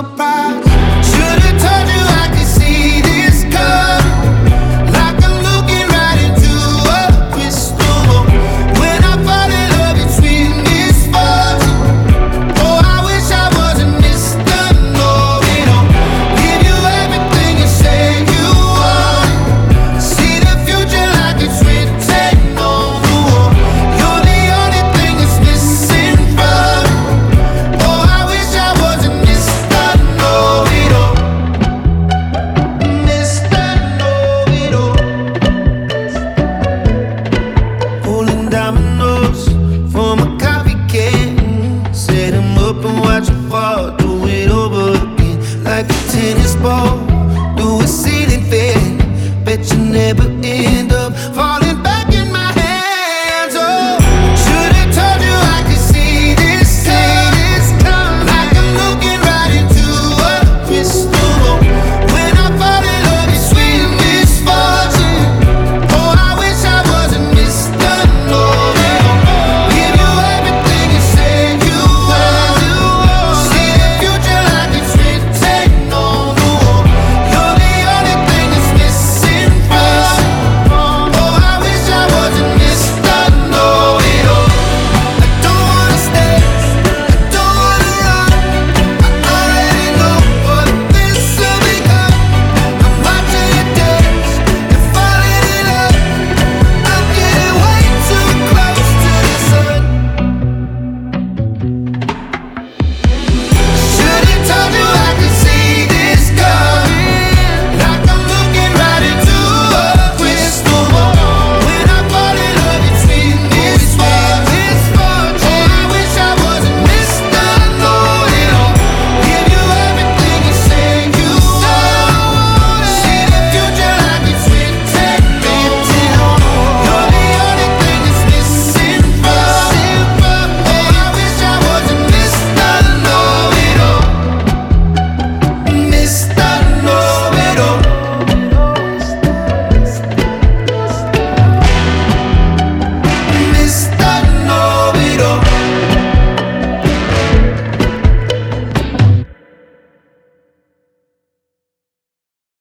surprise. Should've told you I could see this coming. Like I'm looking right into a crystal ball. When I fall in love, it's sweet misfortune. Oh, I wish I wasn't Mr. Know-it-all. Give you everything you say you want. See the future like it's written on the wall. You're the only thing that's missing from me. Oh, I wish I wasn't Mr. Know-it-all. Mr. Know-it-all. Pulling dominoes from a copycat. Set 'em up and watch 'em fall. Do it over again like a tennis ball. Do a ceiling fan. Bet you never end up.